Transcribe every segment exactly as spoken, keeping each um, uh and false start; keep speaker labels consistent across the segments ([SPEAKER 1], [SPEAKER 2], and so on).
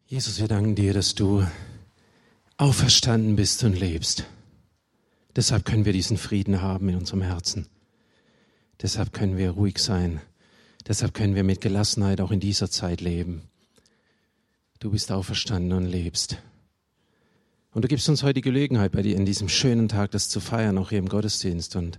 [SPEAKER 1] Jesus, wir danken dir, dass du auferstanden bist und lebst. Deshalb können wir diesen Frieden haben in unserem Herzen. Deshalb können wir ruhig sein. Deshalb können wir mit Gelassenheit auch in dieser Zeit leben. Du bist auferstanden und lebst. Und du gibst uns heute die Gelegenheit, bei dir in diesem schönen Tag das zu feiern, auch hier im Gottesdienst. Und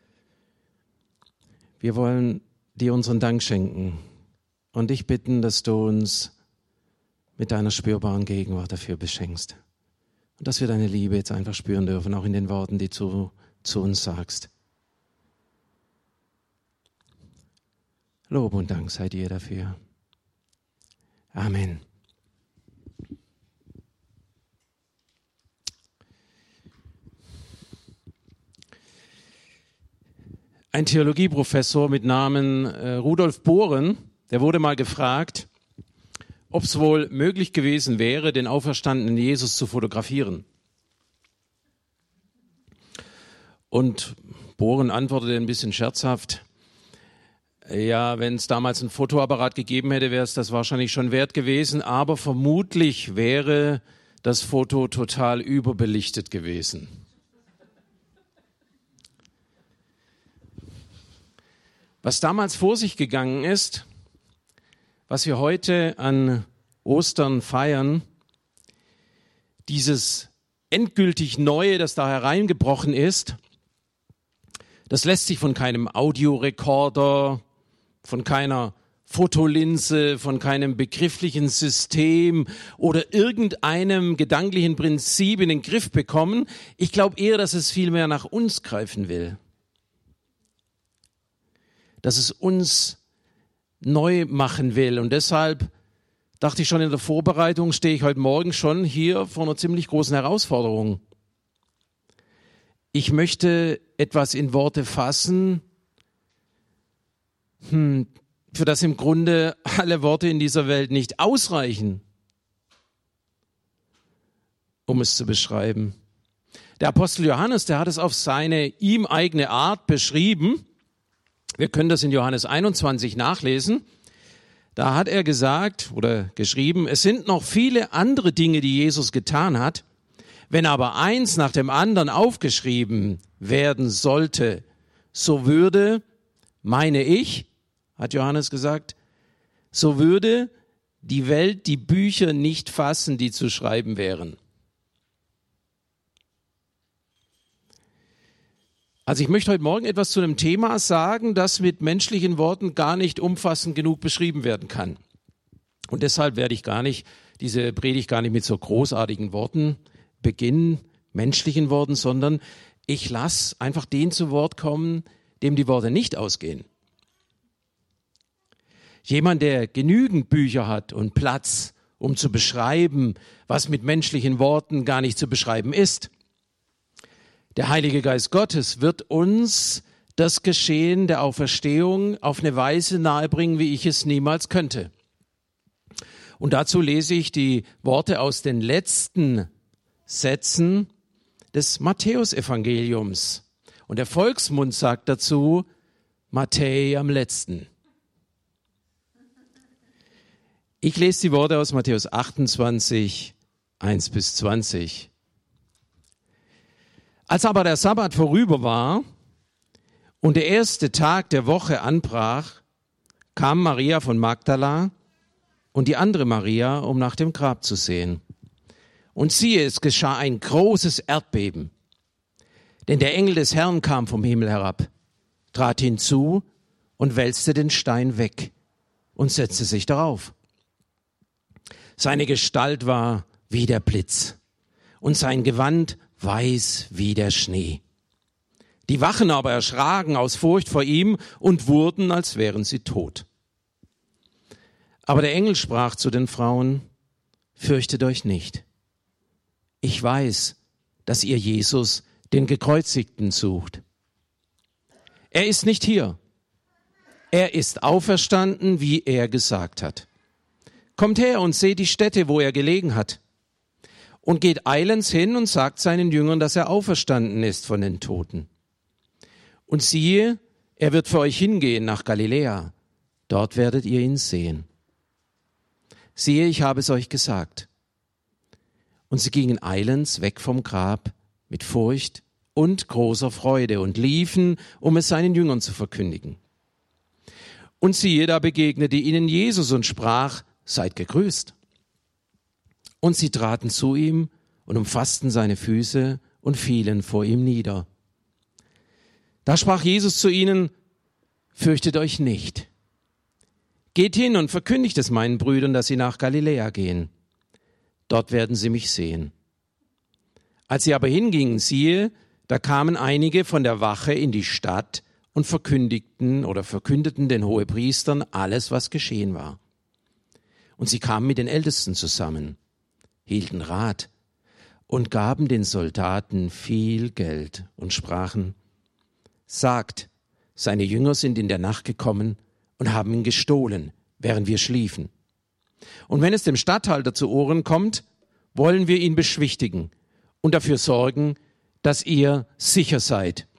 [SPEAKER 1] wir wollen dir unseren Dank schenken und dich bitten, dass du uns mit deiner spürbaren Gegenwart dafür beschenkst. Und dass wir deine Liebe jetzt einfach spüren dürfen, auch in den Worten, die du zu uns sagst. Lob und Dank sei dir dafür. Amen. Ein Theologieprofessor mit Namen äh, Rudolf Bohren, der wurde mal gefragt, ob es wohl möglich gewesen wäre, den auferstandenen Jesus zu fotografieren. Und Bohren antwortete ein bisschen scherzhaft, ja, wenn es damals einen Fotoapparat gegeben hätte, wäre es das wahrscheinlich schon wert gewesen, aber vermutlich wäre das Foto total überbelichtet gewesen. Was damals vor sich gegangen ist, was wir heute an Ostern feiern, dieses endgültig Neue, das da hereingebrochen ist, das lässt sich von keinem Audiorekorder, von keiner Fotolinse, von keinem begrifflichen System oder irgendeinem gedanklichen Prinzip in den Griff bekommen. Ich glaube eher, dass es vielmehr nach uns greifen will. Dass es uns neu machen will. Und deshalb dachte ich schon in der Vorbereitung, stehe ich heute Morgen schon hier vor einer ziemlich großen Herausforderung. Ich möchte etwas in Worte fassen, hm, für das im Grunde alle Worte in dieser Welt nicht ausreichen, um es zu beschreiben. Der Apostel Johannes, der hat es auf seine ihm eigene Art beschrieben. Wir können das in Johannes einundzwanzig nachlesen. Da hat er gesagt oder geschrieben, es sind noch viele andere Dinge, die Jesus getan hat. Wenn aber eins nach dem anderen aufgeschrieben werden sollte, so würde, meine ich, hat Johannes gesagt, so würde die Welt die Bücher nicht fassen, die zu schreiben wären. Also ich möchte heute Morgen etwas zu einem Thema sagen, das mit menschlichen Worten gar nicht umfassend genug beschrieben werden kann. Und deshalb werde ich gar nicht, diese Predigt gar nicht mit so großartigen Worten beginnen, menschlichen Worten, sondern ich lasse einfach den zu Wort kommen, dem die Worte nicht ausgehen. Jemand, der genügend Bücher hat und Platz, um zu beschreiben, was mit menschlichen Worten gar nicht zu beschreiben ist. Der Heilige Geist Gottes wird uns das Geschehen der Auferstehung auf eine Weise nahebringen, wie ich es niemals könnte. Und dazu lese ich die Worte aus den letzten Sätzen des Matthäusevangeliums. Und der Volksmund sagt dazu, Matthäi am letzten. Ich lese die Worte aus Matthäus achtundzwanzig, eins bis zwanzig. Als aber der Sabbat vorüber war und der erste Tag der Woche anbrach, kam Maria von Magdala und die andere Maria, um nach dem Grab zu sehen. Und siehe, es geschah ein großes Erdbeben, denn der Engel des Herrn kam vom Himmel herab, trat hinzu und wälzte den Stein weg und setzte sich darauf. Seine Gestalt war wie der Blitz und sein Gewand weiß wie der Schnee. Die Wachen aber erschraken aus Furcht vor ihm und wurden, als wären sie tot. Aber der Engel sprach zu den Frauen, fürchtet euch nicht. Ich weiß, dass ihr Jesus, den Gekreuzigten, sucht. Er ist nicht hier. Er ist auferstanden, wie er gesagt hat. Kommt her und seht die Stätte, wo er gelegen hat. Und geht eilends hin und sagt seinen Jüngern, dass er auferstanden ist von den Toten. Und siehe, er wird für euch hingehen nach Galiläa. Dort werdet ihr ihn sehen. siehe, ich habe es euch gesagt. Und sie gingen eilends weg vom Grab mit Furcht und großer Freude und liefen, um es seinen Jüngern zu verkündigen. Und siehe, da begegnete ihnen Jesus und sprach, seid gegrüßt. Und sie traten zu ihm und umfassten seine Füße und fielen vor ihm nieder. Da sprach Jesus zu ihnen, fürchtet euch nicht. Geht hin und verkündigt es meinen Brüdern, dass sie nach Galiläa gehen. Dort werden sie mich sehen. Als sie aber hingingen, siehe, da kamen einige von der Wache in die Stadt und verkündigten oder verkündeten den Hohepriestern alles, was geschehen war. Und sie kamen mit den Ältesten zusammen, hielten Rat und gaben den Soldaten viel Geld und sprachen, sagt, seine Jünger sind in der Nacht gekommen und haben ihn gestohlen, während wir schliefen. Und wenn es dem Statthalter zu Ohren kommt, wollen wir ihn beschwichtigen und dafür sorgen, dass ihr sicher seid.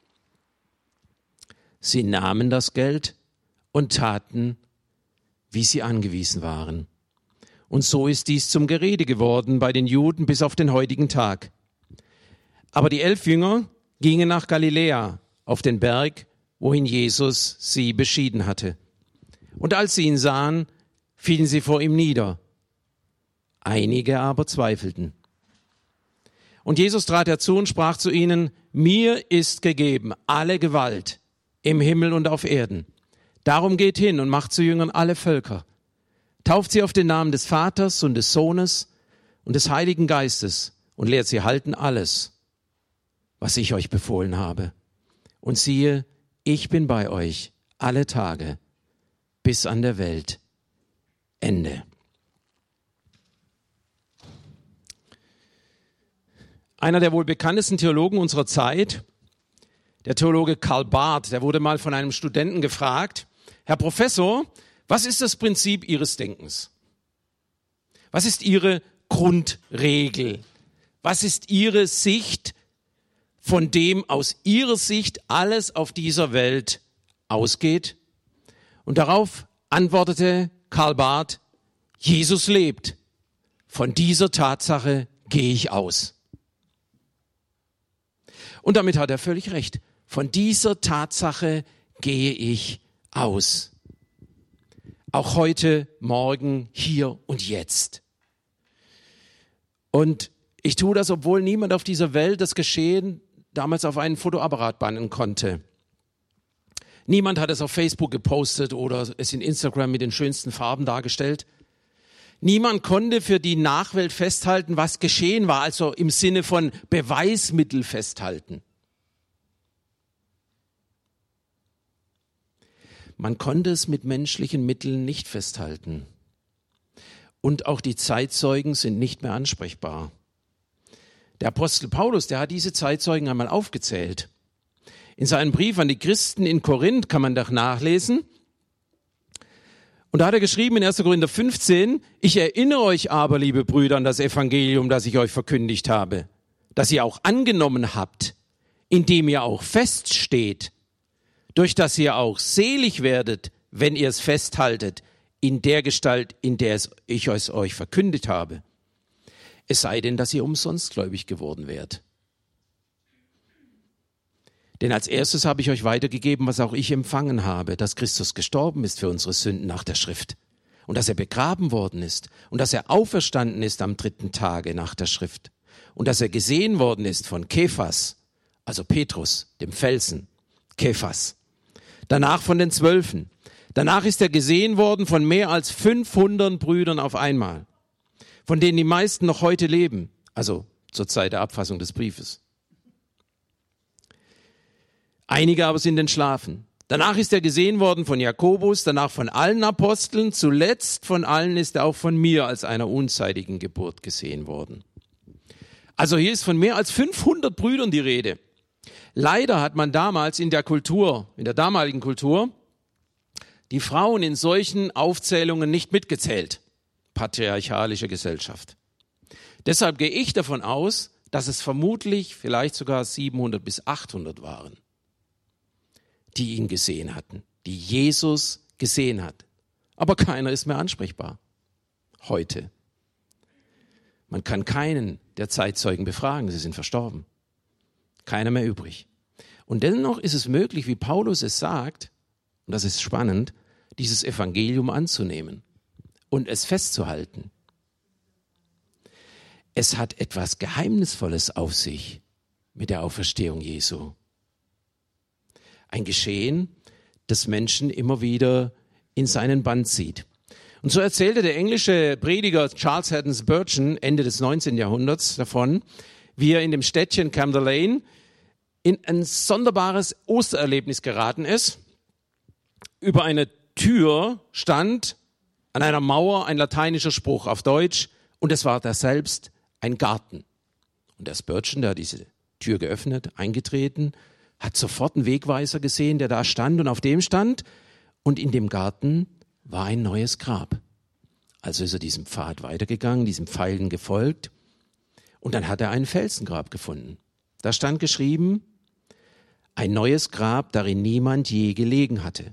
[SPEAKER 1] Sie nahmen das Geld und taten, wie sie angewiesen waren. Und so ist dies zum Gerede geworden bei den Juden bis auf den heutigen Tag. Aber die elf Jünger gingen nach Galiläa auf den Berg, wohin Jesus sie beschieden hatte. Und als sie ihn sahen, fielen sie vor ihm nieder. Einige aber zweifelten. Und Jesus trat herzu und sprach zu ihnen, mir ist gegeben alle Gewalt im Himmel und auf Erden. Darum geht hin und macht zu Jüngern alle Völker. Tauft sie auf den Namen des Vaters und des Sohnes und des Heiligen Geistes und lehrt sie halten alles, was ich euch befohlen habe. Und siehe, ich bin bei euch alle Tage bis an der Welt Ende. Einer der wohl bekanntesten Theologen unserer Zeit, der Theologe Karl Barth, der wurde mal von einem Studenten gefragt, Herr Professor, was ist das Prinzip Ihres Denkens? Was ist Ihre Grundregel? Was ist Ihre Sicht, von dem aus Ihrer Sicht alles auf dieser Welt ausgeht? Und darauf antwortete Karl Barth, Jesus lebt. Von dieser Tatsache gehe ich aus. Und damit hat er völlig recht. Von dieser Tatsache gehe ich aus. Auch heute, morgen, hier und jetzt. Und ich tue das, obwohl niemand auf dieser Welt das Geschehen damals auf einen Fotoapparat bannen konnte. Niemand hat es auf Facebook gepostet oder es in Instagram mit den schönsten Farben dargestellt. Niemand konnte für die Nachwelt festhalten, was geschehen war, also im Sinne von Beweismittel festhalten. Man konnte es mit menschlichen Mitteln nicht festhalten. Und auch die Zeitzeugen sind nicht mehr ansprechbar. Der Apostel Paulus, der hat diese Zeitzeugen einmal aufgezählt. In seinem Brief an die Christen in Korinth kann man doch nachlesen. Und da hat er geschrieben in erster Korinther fünfzehn, ich erinnere euch aber, liebe Brüder, an das Evangelium, das ich euch verkündigt habe, das ihr auch angenommen habt, indem ihr auch feststeht, durch das ihr auch selig werdet, wenn ihr es festhaltet, in der Gestalt, in der es ich es euch verkündet habe. Es sei denn, dass ihr umsonst gläubig geworden wärt. Denn als erstes habe ich euch weitergegeben, was auch ich empfangen habe, dass Christus gestorben ist für unsere Sünden nach der Schrift und dass er begraben worden ist und dass er auferstanden ist am dritten Tage nach der Schrift und dass er gesehen worden ist von Kephas, also Petrus, dem Felsen, Kephas, danach von den Zwölfen. Danach ist er gesehen worden von mehr als fünfhundert Brüdern auf einmal, von denen die meisten noch heute leben, also zur Zeit der Abfassung des Briefes. Einige aber sind entschlafen. Danach ist er gesehen worden von Jakobus, danach von allen Aposteln, zuletzt von allen ist er auch von mir als einer unzeitigen Geburt gesehen worden. Also hier ist von mehr als fünfhundert Brüdern die Rede. Leider hat man damals in der Kultur, in der damaligen Kultur, die Frauen in solchen Aufzählungen nicht mitgezählt. Patriarchalische Gesellschaft. Deshalb gehe ich davon aus, dass es vermutlich vielleicht sogar siebenhundert bis achthundert waren, die ihn gesehen hatten, die Jesus gesehen hat. Aber keiner ist mehr ansprechbar. heute. Man kann keinen der Zeitzeugen befragen, sie sind verstorben. Keiner mehr übrig. Und dennoch ist es möglich, wie Paulus es sagt, und das ist spannend, dieses Evangelium anzunehmen und es festzuhalten. Es hat etwas Geheimnisvolles auf sich mit der Auferstehung Jesu. Ein Geschehen, das Menschen immer wieder in seinen Bann zieht. Und so erzählte der englische Prediger Charles Haddon Spurgeon Ende des neunzehnten Jahrhunderts davon, wie er in dem Städtchen Camberlane in ein sonderbares Ostererlebnis geraten ist. Über eine Tür stand an einer Mauer ein lateinischer Spruch auf Deutsch und es war da selbst ein Garten. Und der Spurgeon, der hat diese Tür geöffnet, eingetreten, hat sofort einen Wegweiser gesehen, der da stand und auf dem stand. Und in dem Garten war ein neues Grab. Also ist er diesem Pfad weitergegangen, diesem Pfeilen gefolgt. Und dann hat er ein Felsengrab gefunden. Da stand geschrieben, ein neues Grab, darin niemand je gelegen hatte.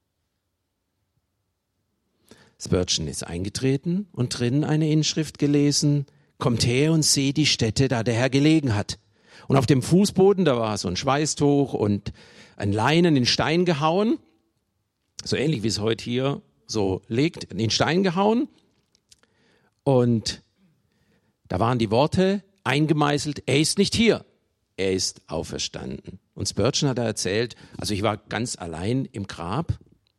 [SPEAKER 1] Spurgeon ist eingetreten und drinnen eine Inschrift gelesen, kommt her und seht die Stätte, da der Herr gelegen hat. Und auf dem Fußboden, da war so ein Schweißtuch und ein Leinen in Stein gehauen, so ähnlich wie es heute hier so liegt, in Stein gehauen. Und da waren die Worte eingemeißelt, er ist nicht hier, er ist auferstanden. Und Spurgeon hat da erzählt, also ich war ganz allein im Grab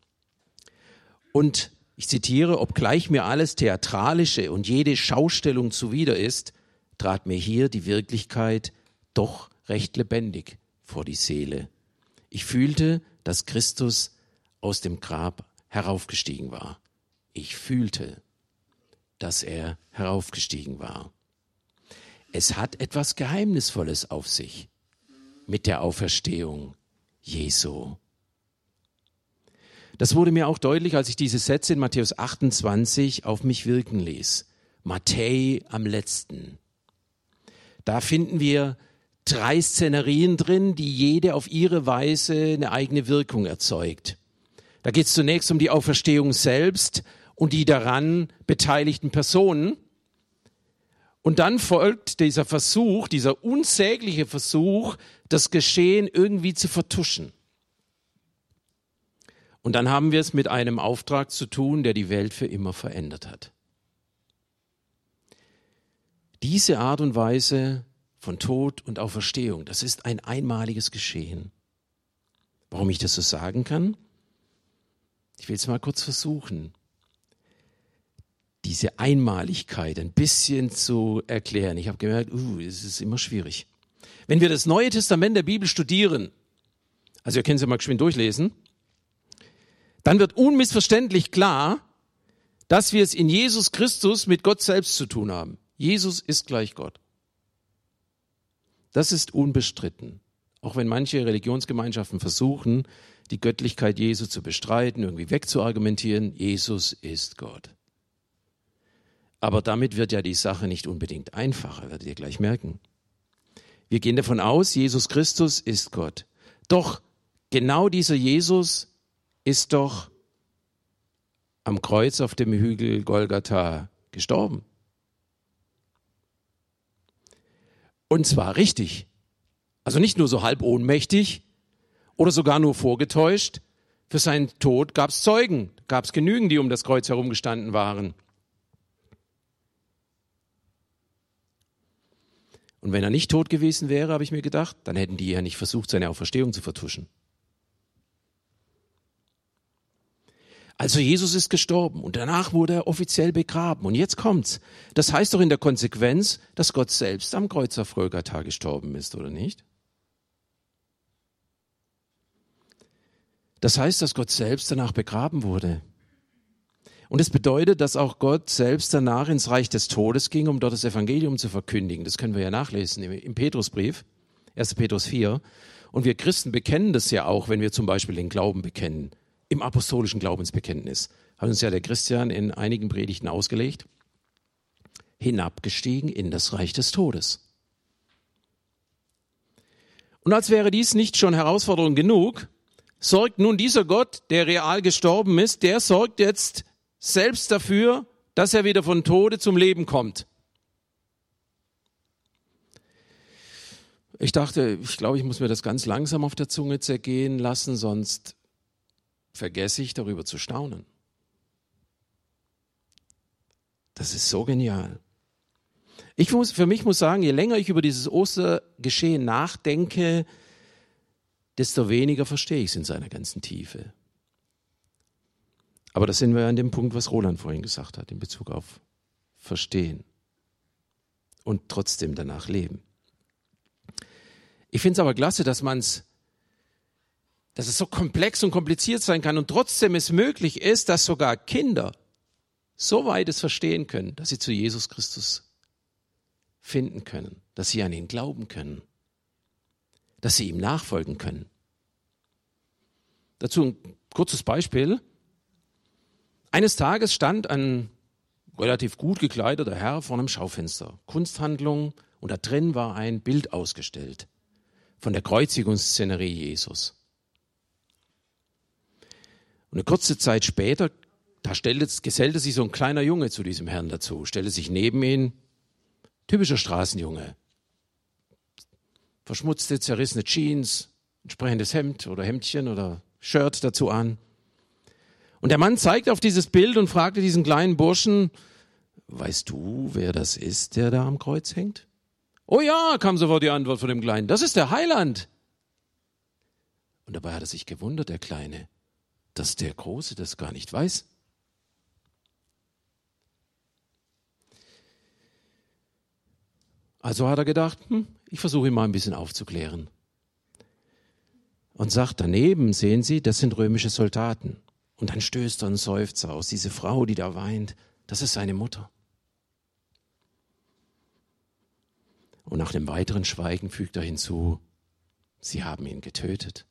[SPEAKER 1] und ich zitiere, obgleich mir alles Theatralische und jede Schaustellung zuwider ist, trat mir hier die Wirklichkeit doch recht lebendig vor die Seele. Ich fühlte, dass Christus aus dem Grab heraufgestiegen war. Ich fühlte, dass er heraufgestiegen war. Es hat etwas Geheimnisvolles auf sich mit der Auferstehung Jesu. Das wurde mir auch deutlich, als ich diese Sätze in Matthäus achtundzwanzig auf mich wirken ließ. Matthäi am letzten. Da finden wir drei Szenerien drin, die jede auf ihre Weise eine eigene Wirkung erzeugt. Da geht es zunächst um die Auferstehung selbst und die daran beteiligten Personen. Und dann folgt dieser Versuch, dieser unsägliche Versuch, das Geschehen irgendwie zu vertuschen. Und dann haben wir es mit einem Auftrag zu tun, der die Welt für immer verändert hat. Diese Art und Weise von Tod und Auferstehung, das ist ein einmaliges Geschehen. Warum ich das so sagen kann? Ich will es mal kurz versuchen, diese Einmaligkeit ein bisschen zu erklären. Ich habe gemerkt, uh, es ist immer schwierig. Wenn wir das Neue Testament der Bibel studieren, also ihr könnt es ja mal geschwind durchlesen, dann wird unmissverständlich klar, dass wir es in Jesus Christus mit Gott selbst zu tun haben. Jesus ist gleich Gott. Das ist unbestritten. Auch wenn manche Religionsgemeinschaften versuchen, die Göttlichkeit Jesu zu bestreiten, irgendwie wegzuargumentieren, Jesus ist Gott. Aber damit wird ja die Sache nicht unbedingt einfacher, werdet ihr gleich merken. Wir gehen davon aus, Jesus Christus ist Gott. Doch genau dieser Jesus ist doch am Kreuz auf dem Hügel Golgatha gestorben. Und zwar richtig. Also nicht nur so halb ohnmächtig oder sogar nur vorgetäuscht. Für seinen Tod gab es Zeugen, gab es genügend, die um das Kreuz herumgestanden waren. Und wenn er nicht tot gewesen wäre, habe ich mir gedacht, dann hätten die ja nicht versucht, seine Auferstehung zu vertuschen. Also Jesus ist gestorben und danach wurde er offiziell begraben. Und jetzt kommt's. Das heißt doch in der Konsequenz, dass Gott selbst am Kreuz auf Golgatha gestorben ist, oder nicht? Das heißt, dass Gott selbst danach begraben wurde. Und es bedeutet, dass auch Gott selbst danach ins Reich des Todes ging, um dort das Evangelium zu verkündigen. Das können wir ja nachlesen im Petrusbrief, erster Petrus vier. Und wir Christen bekennen das ja auch, wenn wir zum Beispiel den Glauben bekennen. Im apostolischen Glaubensbekenntnis hat uns ja der Christian in einigen Predigten ausgelegt. Hinabgestiegen in das Reich des Todes. Und als wäre dies nicht schon Herausforderung genug, sorgt nun dieser Gott, der real gestorben ist, der sorgt jetzt selbst dafür, dass er wieder von Tode zum Leben kommt. Ich dachte, ich glaube, ich muss mir das ganz langsam auf der Zunge zergehen lassen, sonst vergesse ich, darüber zu staunen. Das ist so genial. Ich muss, für mich muss sagen, je länger ich über dieses Ostergeschehen nachdenke, desto weniger verstehe ich es in seiner ganzen Tiefe. Aber das sind wir an dem Punkt, was Roland vorhin gesagt hat, in Bezug auf Verstehen und trotzdem danach leben. Ich finde es aber klasse, dass man es, dass es so komplex und kompliziert sein kann und trotzdem es möglich ist, dass sogar Kinder so weit es verstehen können, dass sie zu Jesus Christus finden können, dass sie an ihn glauben können, dass sie ihm nachfolgen können. Dazu ein kurzes Beispiel. Eines Tages stand ein relativ gut gekleideter Herr vor einem Schaufenster, Kunsthandlung, und da drin war ein Bild ausgestellt von der Kreuzigungsszenerie Jesus. Und eine kurze Zeit später, da stellte, gesellte sich so ein kleiner Junge zu diesem Herrn dazu, stellte sich neben ihn, typischer Straßenjunge, verschmutzte, zerrissene Jeans, entsprechendes Hemd oder Hemdchen oder Shirt dazu an. Und der Mann zeigte auf dieses Bild und fragte diesen kleinen Burschen, weißt du, wer das ist, der da am Kreuz hängt? Oh ja, kam sofort die Antwort von dem Kleinen, das ist der Heiland. Und dabei hat er sich gewundert, der Kleine, dass der Große das gar nicht weiß. Also hat er gedacht, hm, ich versuche ihn mal ein bisschen aufzuklären. Und sagt, daneben, sehen Sie, das sind römische Soldaten. Und dann stößt er einen Seufzer aus, diese Frau, die da weint, das ist seine Mutter. Und nach dem weiteren Schweigen fügt er hinzu, sie haben ihn getötet.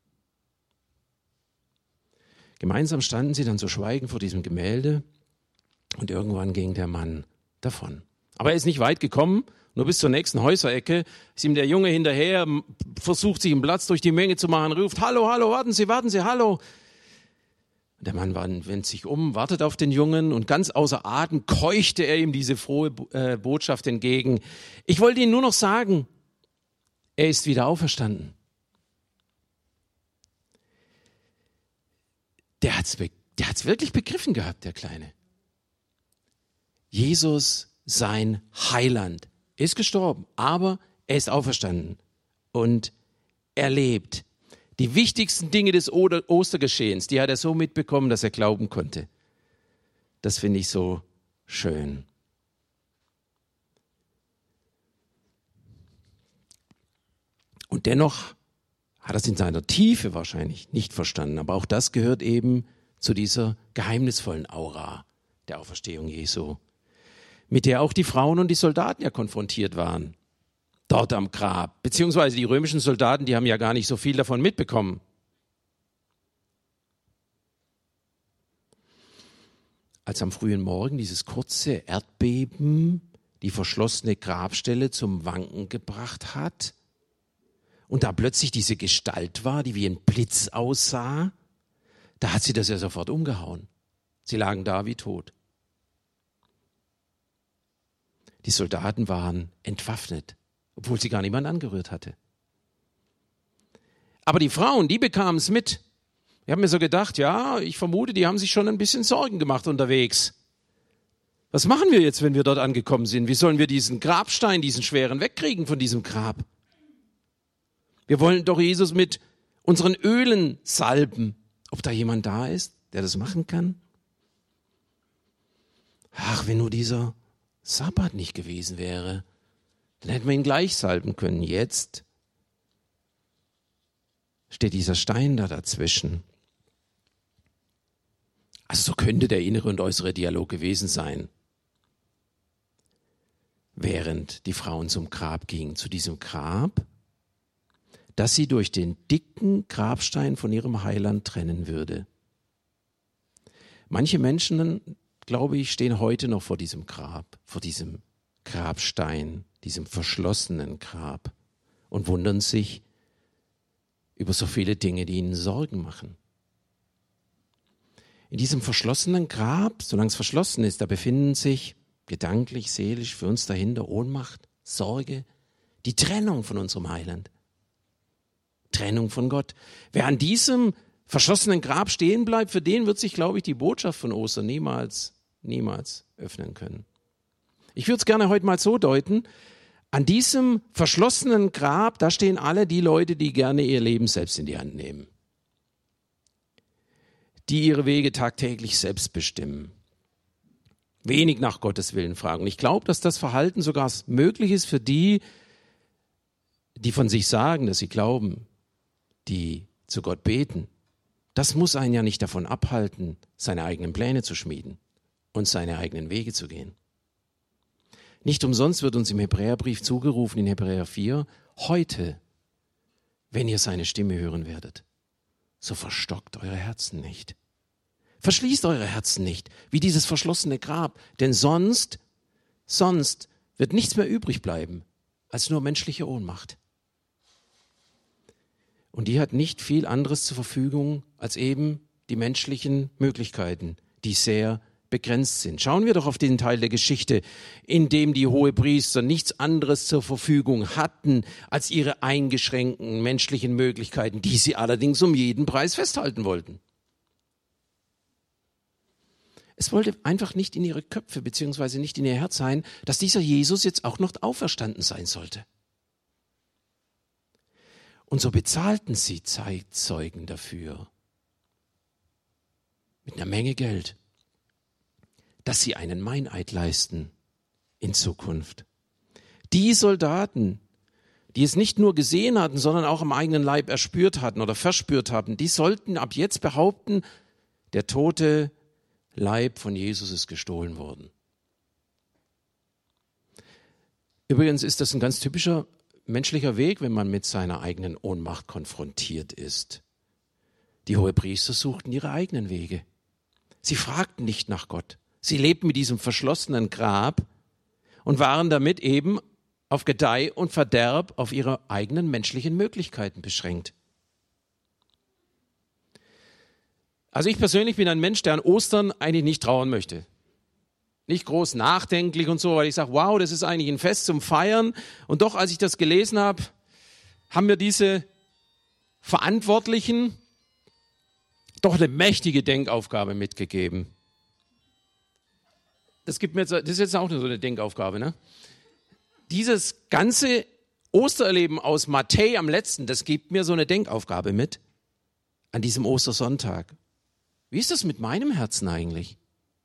[SPEAKER 1] Gemeinsam standen sie dann so schweigend vor diesem Gemälde und irgendwann ging der Mann davon. Aber er ist nicht weit gekommen, nur bis zur nächsten Häuserecke ist ihm der Junge hinterher, versucht sich einen Platz durch die Menge zu machen, ruft, hallo, hallo, warten Sie, warten Sie, hallo. Der Mann wendet sich um, wartet auf den Jungen und ganz außer Atem keuchte er ihm diese frohe äh, Botschaft entgegen. Ich wollte Ihnen nur noch sagen, er ist wieder auferstanden. Der hat's, der hat's wirklich begriffen gehabt, der Kleine. Jesus, sein Heiland, ist gestorben, aber er ist auferstanden und er lebt. Die wichtigsten Dinge des Ostergeschehens, die hat er so mitbekommen, dass er glauben konnte. Das finde ich so schön. Und dennoch hat er es in seiner Tiefe wahrscheinlich nicht verstanden. Aber auch das gehört eben zu dieser geheimnisvollen Aura der Auferstehung Jesu, mit der auch die Frauen und die Soldaten ja konfrontiert waren. Dort am Grab, beziehungsweise die römischen Soldaten, die haben ja gar nicht so viel davon mitbekommen. Als am frühen Morgen dieses kurze Erdbeben die verschlossene Grabstelle zum Wanken gebracht hat und da plötzlich diese Gestalt war, die wie ein Blitz aussah, da hat sie das ja sofort umgehauen. Sie lagen da wie tot. Die Soldaten waren entwaffnet, obwohl sie gar niemand angerührt hatte. Aber die Frauen, die bekamen es mit. Ich habe mir so gedacht, ja, ich vermute, die haben sich schon ein bisschen Sorgen gemacht unterwegs. Was machen wir jetzt, wenn wir dort angekommen sind? Wie sollen wir diesen Grabstein, diesen schweren wegkriegen von diesem Grab? Wir wollen doch Jesus mit unseren Ölen salben. Ob da jemand da ist, der das machen kann? Ach, wenn nur dieser Sabbat nicht gewesen wäre, dann hätten wir ihn gleich salben können. Jetzt steht dieser Stein da dazwischen. Also so könnte der innere und äußere Dialog gewesen sein. Während die Frauen zum Grab gingen, zu diesem Grab, das sie durch den dicken Grabstein von ihrem Heiland trennen würde. Manche Menschen, glaube ich, stehen heute noch vor diesem Grab, vor diesem Grabstein, diesem verschlossenen Grab und wundern sich über so viele Dinge, die ihnen Sorgen machen. In diesem verschlossenen Grab, solange es verschlossen ist, da befinden sich gedanklich, seelisch für uns dahinter Ohnmacht, Sorge, die Trennung von unserem Heiland. Trennung von Gott. Wer an diesem verschlossenen Grab stehen bleibt, für den wird sich, glaube ich, die Botschaft von Ostern niemals, niemals öffnen können. Ich würde es gerne heute mal so deuten, an diesem verschlossenen Grab, da stehen alle die Leute, die gerne ihr Leben selbst in die Hand nehmen. Die ihre Wege tagtäglich selbst bestimmen. Wenig nach Gottes Willen fragen. Und ich glaube, dass das Verhalten sogar möglich ist für die, die von sich sagen, dass sie glauben, die zu Gott beten. Das muss einen ja nicht davon abhalten, seine eigenen Pläne zu schmieden und seine eigenen Wege zu gehen. Nicht umsonst wird uns im Hebräerbrief zugerufen, in Hebräer vier, heute, wenn ihr seine Stimme hören werdet, so verstockt eure Herzen nicht. Verschließt eure Herzen nicht, wie dieses verschlossene Grab, denn sonst, sonst wird nichts mehr übrig bleiben, als nur menschliche Ohnmacht. Und die hat nicht viel anderes zur Verfügung als eben die menschlichen Möglichkeiten, die sehr begrenzt sind. Schauen wir doch auf den Teil der Geschichte, in dem die Hohepriester nichts anderes zur Verfügung hatten als ihre eingeschränkten menschlichen Möglichkeiten, die sie allerdings um jeden Preis festhalten wollten. Es wollte einfach nicht in ihre Köpfe beziehungsweise nicht in ihr Herz sein, dass dieser Jesus jetzt auch noch auferstanden sein sollte. Und so bezahlten sie Zeitzeugen dafür mit einer Menge Geld, dass sie einen Meineid leisten in Zukunft. Die Soldaten, die es nicht nur gesehen hatten, sondern auch am eigenen Leib erspürt hatten oder verspürt hatten, die sollten ab jetzt behaupten, der tote Leib von Jesus ist gestohlen worden. Übrigens ist das ein ganz typischer menschlicher Weg, wenn man mit seiner eigenen Ohnmacht konfrontiert ist. Die Hohepriester suchten ihre eigenen Wege. Sie fragten nicht nach Gott. Sie lebten mit diesem verschlossenen Grab und waren damit eben auf Gedeih und Verderb auf ihre eigenen menschlichen Möglichkeiten beschränkt. Also ich persönlich bin ein Mensch, der an Ostern eigentlich nicht trauern möchte. Nicht groß nachdenklich und so, weil ich sage, wow, das ist eigentlich ein Fest zum Feiern. Und doch, als ich das gelesen habe, haben mir diese Verantwortlichen doch eine mächtige Denkaufgabe mitgegeben. Das gibt mir jetzt, das ist jetzt auch so eine Denkaufgabe, ne? Dieses ganze Ostererleben aus Matthäus am letzten, das gibt mir so eine Denkaufgabe mit an diesem Ostersonntag. Wie ist das mit meinem Herzen eigentlich?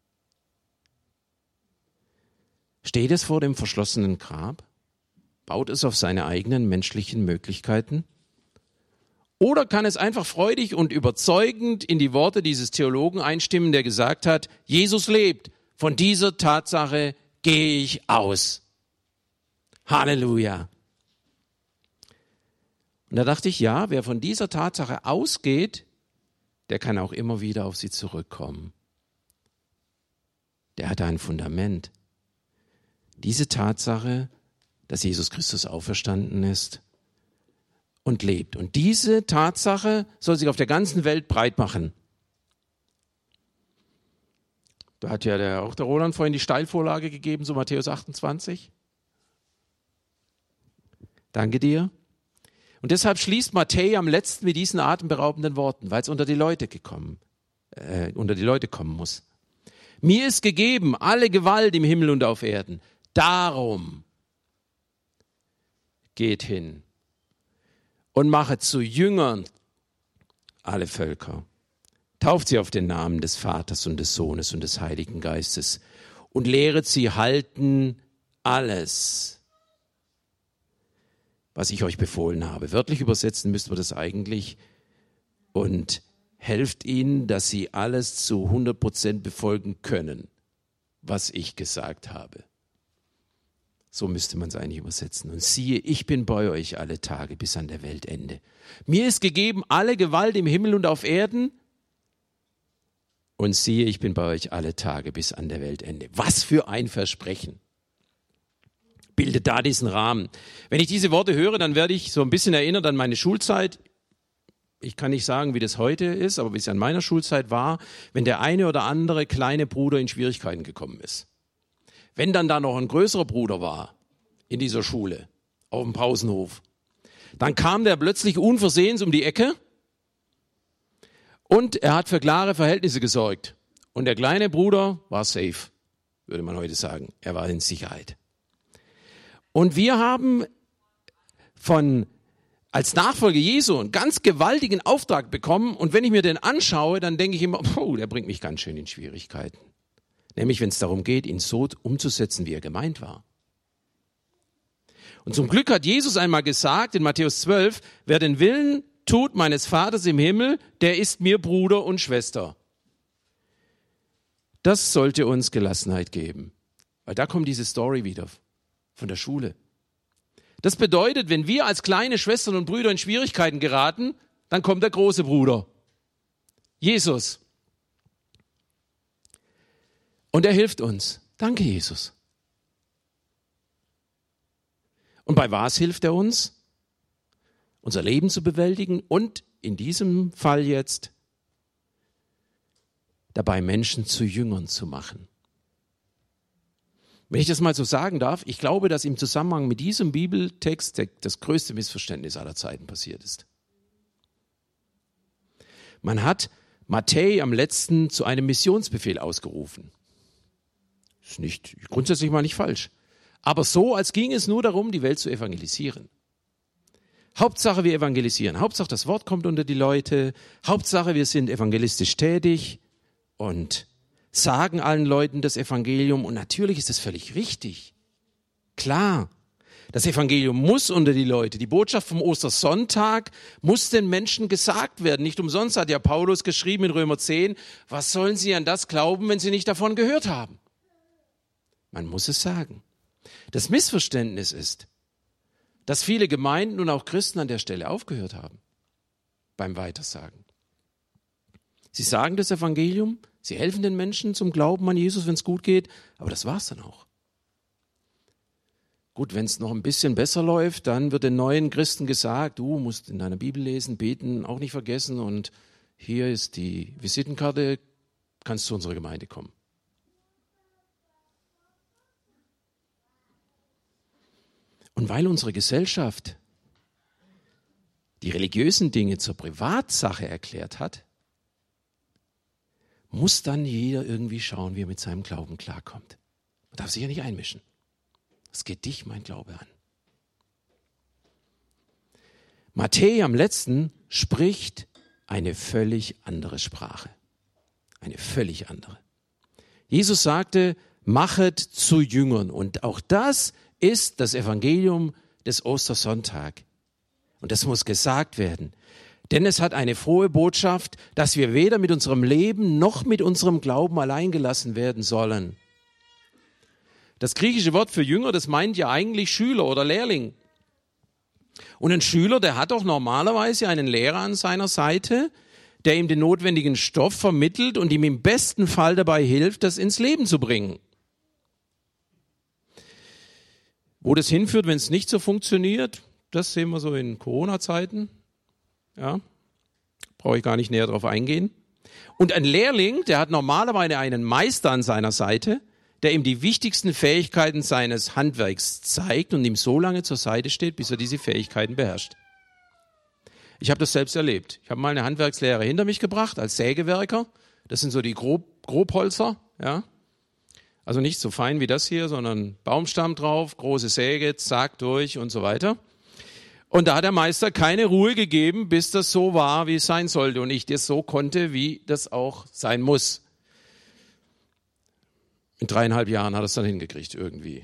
[SPEAKER 1] Steht es vor dem verschlossenen Grab? Baut es auf seine eigenen menschlichen Möglichkeiten? Oder kann es einfach freudig und überzeugend in die Worte dieses Theologen einstimmen, der gesagt hat, Jesus lebt, von dieser Tatsache gehe ich aus. Halleluja. Und da dachte ich, ja, wer von dieser Tatsache ausgeht, der kann auch immer wieder auf sie zurückkommen. Der hat ein Fundament. Diese Tatsache, dass Jesus Christus auferstanden ist und lebt. Und diese Tatsache soll sich auf der ganzen Welt breit machen. Da hat ja der, auch der Roland vorhin die Steilvorlage gegeben, so Matthäus achtundzwanzig. Danke dir. Und deshalb schließt Matthäus am letzten mit diesen atemberaubenden Worten, weil es unter die Leute gekommen, äh, unter die Leute kommen muss. Mir ist gegeben alle Gewalt im Himmel und auf Erden. Darum geht hin und machet zu Jüngern alle Völker. Tauft sie auf den Namen des Vaters und des Sohnes und des Heiligen Geistes und lehret sie halten alles, was ich euch befohlen habe. Wörtlich übersetzen müssten wir das eigentlich. Und helft ihnen, dass sie alles zu hundert Prozent befolgen können, was ich gesagt habe. So müsste man es eigentlich übersetzen. Und siehe, ich bin bei euch alle Tage bis an der Weltende. Mir ist gegeben alle Gewalt im Himmel und auf Erden. Und siehe, ich bin bei euch alle Tage bis an der Weltende. Was für ein Versprechen. Bildet da diesen Rahmen. Wenn ich diese Worte höre, dann werde ich so ein bisschen erinnert an meine Schulzeit. ich kann nicht sagen, wie das heute ist, aber wie es an meiner Schulzeit war, wenn der eine oder andere kleine Bruder in Schwierigkeiten gekommen ist. Wenn dann da noch ein größerer Bruder war in dieser Schule, auf dem Pausenhof, dann kam der plötzlich unversehens um die Ecke und er hat für klare Verhältnisse gesorgt. Und der kleine Bruder war safe, würde man heute sagen. Er war in Sicherheit. Und wir haben von als Nachfolger Jesu einen ganz gewaltigen Auftrag bekommen. Und wenn ich mir den anschaue, dann denke ich immer, oh, der bringt mich ganz schön in Schwierigkeiten. Nämlich, wenn es darum geht, ihn so umzusetzen, wie er gemeint war. Und zum Glück hat Jesus einmal gesagt in Matthäus zwölf, wer den Willen tut meines Vaters im Himmel, der ist mir Bruder und Schwester. Das sollte uns Gelassenheit geben. Weil da kommt diese Story wieder von der Schule. Das bedeutet, wenn wir als kleine Schwestern und Brüder in Schwierigkeiten geraten, dann kommt der große Bruder, Jesus. Und er hilft uns. Danke, Jesus. Und bei was hilft er uns? Unser Leben zu bewältigen und in diesem Fall jetzt dabei Menschen zu Jüngern zu machen. Wenn ich das mal so sagen darf, ich glaube, dass im Zusammenhang mit diesem Bibeltext das größte Missverständnis aller Zeiten passiert ist. Man hat Matthäi am letzten zu einem Missionsbefehl ausgerufen. Ist nicht, grundsätzlich mal nicht falsch. Aber so, als ging es nur darum, die Welt zu evangelisieren. Hauptsache, wir evangelisieren. Hauptsache, das Wort kommt unter die Leute. Hauptsache, wir sind evangelistisch tätig und sagen allen Leuten das Evangelium. Und natürlich ist das völlig richtig. Klar, das Evangelium muss unter die Leute. Die Botschaft vom Ostersonntag muss den Menschen gesagt werden. Nicht umsonst hat ja Paulus geschrieben in Römer zehn, was sollen sie an das glauben, wenn sie nicht davon gehört haben? Man muss es sagen. Das Missverständnis ist, dass viele Gemeinden und auch Christen an der Stelle aufgehört haben beim Weitersagen. Sie sagen das Evangelium, sie helfen den Menschen zum Glauben an Jesus, wenn es gut geht, aber das war's dann auch. Gut, wenn es noch ein bisschen besser läuft, dann wird den neuen Christen gesagt, du musst in deiner Bibel lesen, beten, auch nicht vergessen und hier ist die Visitenkarte, kannst zu unserer Gemeinde kommen. Und weil unsere Gesellschaft die religiösen Dinge zur Privatsache erklärt hat, muss dann jeder irgendwie schauen, wie er mit seinem Glauben klarkommt. Man darf sich ja nicht einmischen. Es geht dich, mein Glaube, an. Matthäi am letzten spricht eine völlig andere Sprache. Eine völlig andere. Jesus sagte, machet zu Jüngern. Und auch das ist das Evangelium des Ostersonntag. Und das muss gesagt werden. Denn es hat eine frohe Botschaft, dass wir weder mit unserem Leben noch mit unserem Glauben allein gelassen werden sollen. Das griechische Wort für Jünger, das meint ja eigentlich Schüler oder Lehrling. Und ein Schüler, der hat doch normalerweise einen Lehrer an seiner Seite, der ihm den notwendigen Stoff vermittelt und ihm im besten Fall dabei hilft, das ins Leben zu bringen. Wo das hinführt, wenn es nicht so funktioniert, das sehen wir so in Corona-Zeiten. Ja, brauche ich gar nicht näher drauf eingehen. Und ein Lehrling, der hat normalerweise einen Meister an seiner Seite, der ihm die wichtigsten Fähigkeiten seines Handwerks zeigt und ihm so lange zur Seite steht, bis er diese Fähigkeiten beherrscht. Ich habe das selbst erlebt. Ich habe mal eine Handwerkslehre hinter mich gebracht als Sägewerker. Das sind so die Grob, Grobholzer, ja. Also nicht so fein wie das hier, sondern Baumstamm drauf, große Säge, zack, durch und so weiter. Und da hat der Meister keine Ruhe gegeben, bis das so war, wie es sein sollte und ich das so konnte, wie das auch sein muss. In dreieinhalb Jahren hat er es dann hingekriegt irgendwie.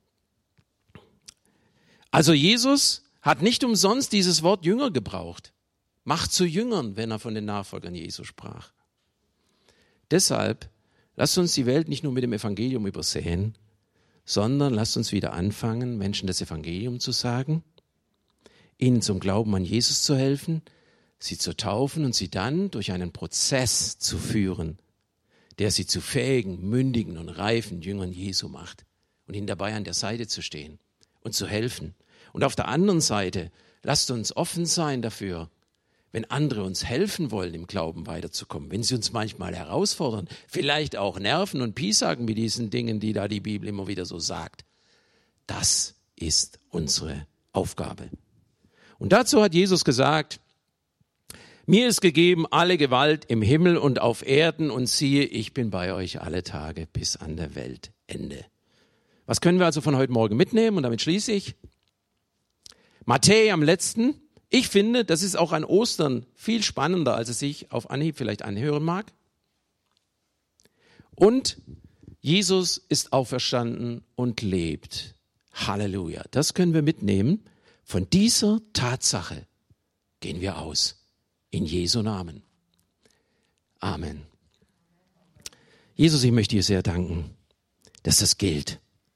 [SPEAKER 1] Also Jesus hat nicht umsonst dieses Wort Jünger gebraucht. Macht zu Jüngern, wenn er von den Nachfolgern Jesu sprach. Deshalb lasst uns die Welt nicht nur mit dem Evangelium übersehen, sondern lasst uns wieder anfangen, Menschen das Evangelium zu sagen, ihnen zum Glauben an Jesus zu helfen, sie zu taufen und sie dann durch einen Prozess zu führen, der sie zu fähigen, mündigen und reifen Jüngern Jesu macht und ihnen dabei an der Seite zu stehen und zu helfen. Und auf der anderen Seite, lasst uns offen sein dafür, wenn andere uns helfen wollen, im Glauben weiterzukommen, wenn sie uns manchmal herausfordern, vielleicht auch nerven und piesagen mit diesen Dingen, die da die Bibel immer wieder so sagt. Das ist unsere Aufgabe. Und dazu hat Jesus gesagt, mir ist gegeben alle Gewalt im Himmel und auf Erden und siehe, ich bin bei euch alle Tage bis an der Weltende. Was können wir also von heute Morgen mitnehmen? Und damit schließe ich. Matthäus am letzten. Ich finde, das ist auch an Ostern viel spannender, als es sich auf Anhieb vielleicht anhören mag. Und Jesus ist auferstanden und lebt. Halleluja. Das können wir mitnehmen. Von dieser Tatsache gehen wir aus. In Jesu Namen. Amen. Jesus, ich möchte dir sehr danken, dass das gilt.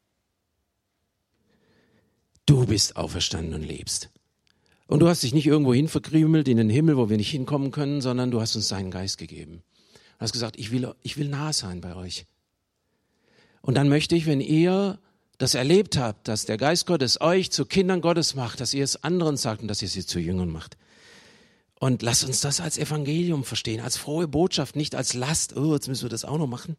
[SPEAKER 1] Du bist auferstanden und lebst. Und du hast dich nicht irgendwo hin verkrümelt in den Himmel, wo wir nicht hinkommen können, sondern du hast uns deinen Geist gegeben. Du hast gesagt, ich will, ich will nah sein bei euch. Und dann möchte ich, wenn ihr das erlebt habt, dass der Geist Gottes euch zu Kindern Gottes macht, dass ihr es anderen sagt und dass ihr sie zu Jüngern macht. Und lasst uns das als Evangelium verstehen, als frohe Botschaft, nicht als Last. Oh, jetzt müssen wir das auch noch machen.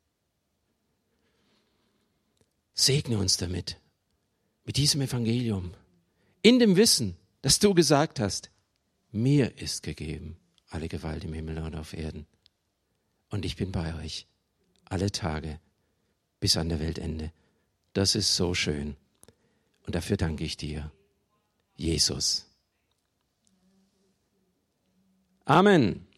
[SPEAKER 1] Segne uns damit, mit diesem Evangelium, in dem Wissen, dass du gesagt hast, mir ist gegeben alle Gewalt im Himmel und auf Erden. Und ich bin bei euch alle Tage bis an der Weltende. Das ist so schön. Und dafür danke ich dir, Jesus. Amen.